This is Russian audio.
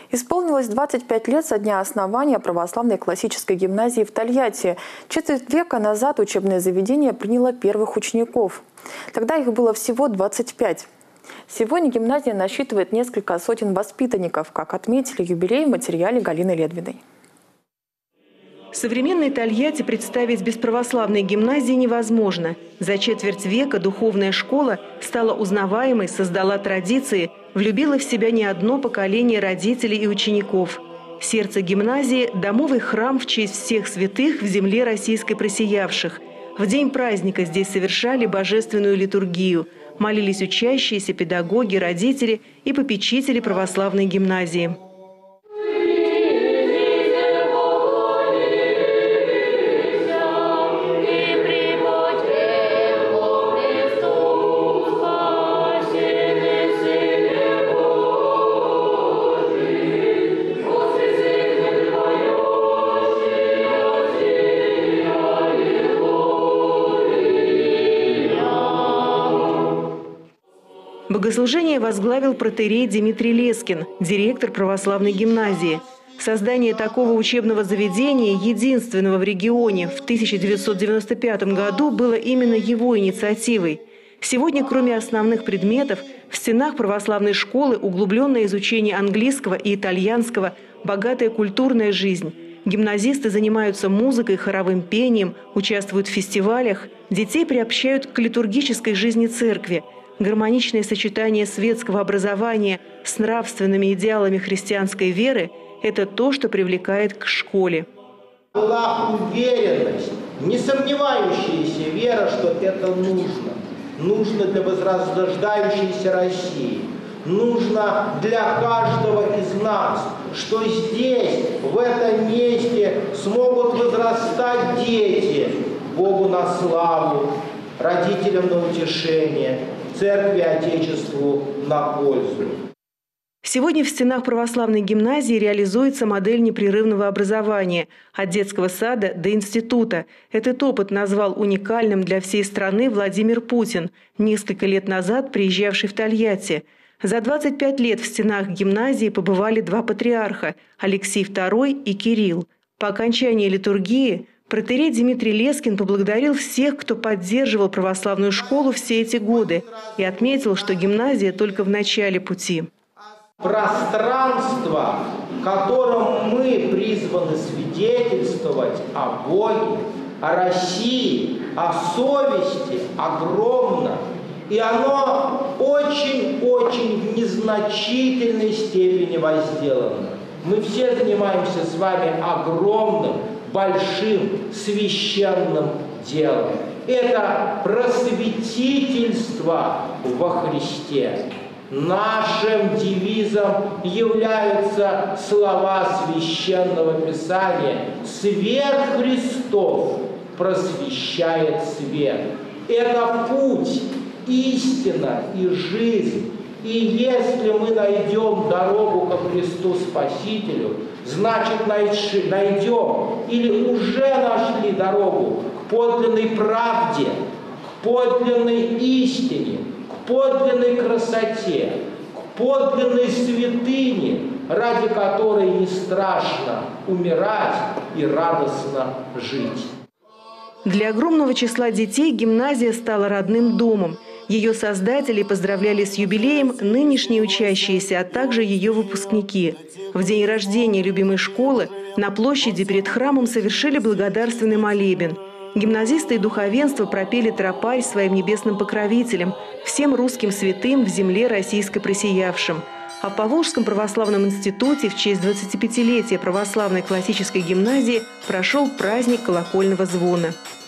Исполнилось 25 лет со дня основания православной классической гимназии в Тольятти. Четверть века назад учебное заведение приняло первых учеников. Тогда их было всего 25. Сегодня гимназия насчитывает несколько сотен воспитанников, как отметили юбилей в материале Галины Ледвиной. Современной Тольятти представить без православной гимназии невозможно. За четверть века духовная школа стала узнаваемой, создала традиции, влюбила в себя не одно поколение родителей и учеников. Сердце гимназии – домовый храм в честь всех святых в земле российской просиявших. В день праздника здесь совершали божественную литургию. Молились учащиеся, педагоги, родители и попечители православной гимназии. Богослужение возглавил протоиерей Дмитрий Лескин, директор православной гимназии. Создание такого учебного заведения, единственного в регионе, в 1995 году было именно его инициативой. Сегодня, кроме основных предметов, в стенах православной школы углубленное изучение английского и итальянского, богатая культурная жизнь. Гимназисты занимаются музыкой, хоровым пением, участвуют в фестивалях. Детей приобщают к литургической жизни церкви. Гармоничное сочетание светского образования с нравственными идеалами христианской веры – это то, что привлекает к школе. Была уверенность, не сомневающаяся вера, что это нужно. Нужно для возрождающейся России. Нужно для каждого из нас, что здесь, в этом месте, смогут возрастать дети Богу на славу, родителям на утешение, церкви, Отечеству на пользу. Сегодня в стенах православной гимназии реализуется модель непрерывного образования от детского сада до института. Этот опыт назвал уникальным для всей страны Владимир Путин, несколько лет назад приезжавший в Тольятти. За 25 лет в стенах гимназии побывали два патриарха – Алексий II и Кирилл. По окончании литургии протоиерей Дмитрий Лескин поблагодарил всех, кто поддерживал православную школу все эти годы, и отметил, что гимназия только в начале пути. Пространство, в котором мы призваны свидетельствовать о Боге, о России, о совести, огромно. И оно очень-очень в незначительной степени возделано. Мы все занимаемся с вами огромным, большим, священным делом. Это просветительство во Христе. Нашим девизом являются слова Священного Писания: «Свет Христов просвещает свет». Это путь, истина и жизнь. И если мы найдем дорогу ко Христу Спасителю, значит найдем или уже нашли дорогу к подлинной правде, к подлинной истине, к подлинной красоте, к подлинной святыне, ради которой не страшно умирать и радостно жить. Для огромного числа детей гимназия стала родным домом. Ее создатели поздравляли с юбилеем нынешние учащиеся, а также ее выпускники. В день рождения любимой школы на площади перед храмом совершили благодарственный молебен. Гимназисты и духовенство пропели тропарь своим небесным покровителям, всем русским святым в земле российской просиявшим. А в Поволжском православном институте в честь 25-летия православной классической гимназии прошел праздник колокольного звона.